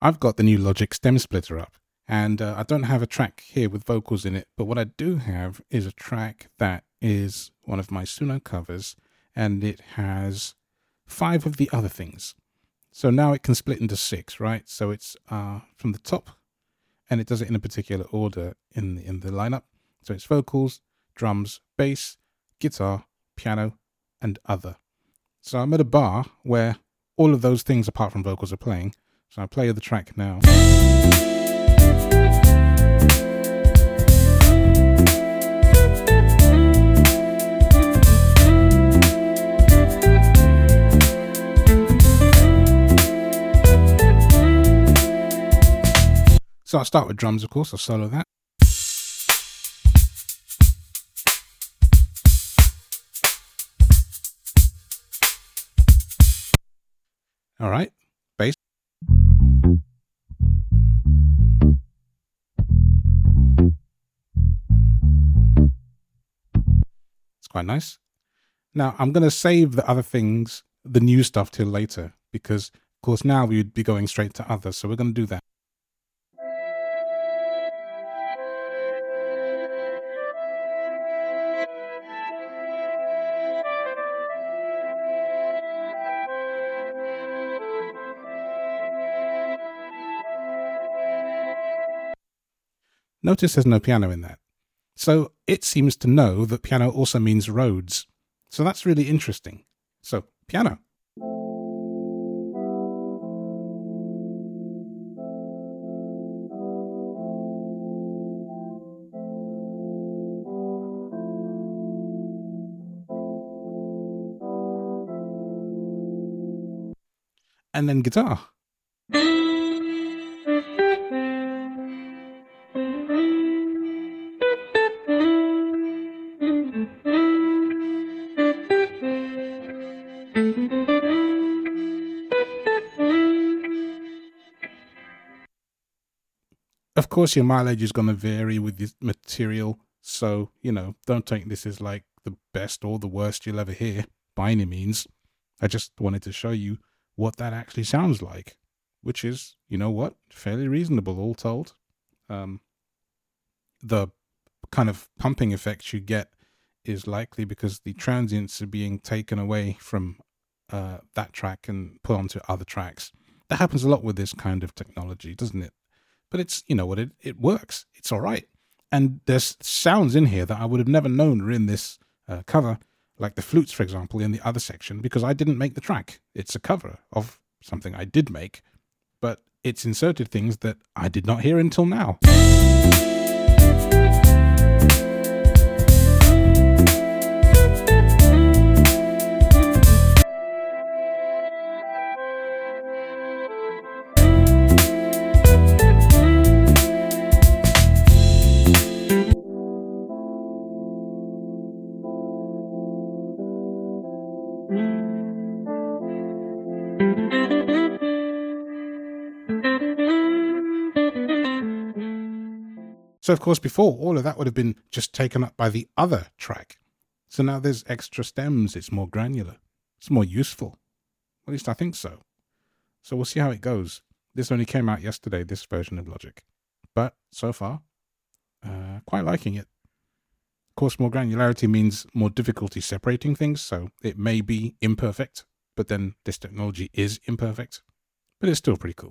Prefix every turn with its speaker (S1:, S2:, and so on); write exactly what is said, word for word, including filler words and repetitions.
S1: I've got the new Logic Stem Splitter up, and uh, I don't have a track here with vocals in it, but what I do have is a track that is one of my Suno covers, and it has five of the other things. So now it can split into six, right? So it's uh, from the top, and it does it in a particular order in the, in the lineup. So it's vocals, drums, bass, guitar, piano, and other. So I'm at a bar where all of those things apart from vocals are playing. So I'll play the track now. So I'll start with drums, of course. I'll solo that. All right, bass. It's quite nice. Now I'm going to save the other things, the new stuff, till later, because of course now we would be going straight to other. So we're going to do that. Notice there's no piano in that. So it seems to know that piano also means roads. So that's really interesting. So piano. And then guitar. Of course, your mileage is going to vary with the material. So, you know, don't take this as like the best or the worst you'll ever hear by any means. I just wanted to show you what that actually sounds like, which is, you know what, fairly reasonable all told. Um, the kind of pumping effect you get is likely because the transients are being taken away from uh, that track and put onto other tracks. That happens a lot with this kind of technology, doesn't it? But it's, you know what, it, it works. It's all right. And there's sounds in here that I would have never known were in this uh, cover, like the flutes, for example, in the other section, because I didn't make the track. It's a cover of something I did make, but it's inserted things that I did not hear until now. So, of course, before, all of that would have been just taken up by the other track. So now there's extra stems. It's more granular. It's more useful. At least I think so. So we'll see how it goes. This only came out yesterday, this version of Logic. But so far, uh, quite liking it. Of course, more granularity means more difficulty separating things. So it may be imperfect, but then this technology is imperfect. But it's still pretty cool.